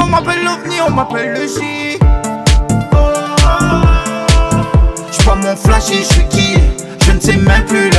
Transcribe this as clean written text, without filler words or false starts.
On m'appelle l'OVNI, on m'appelle le J. J'prends mon flash et j'suis qui? Je ne sais même plus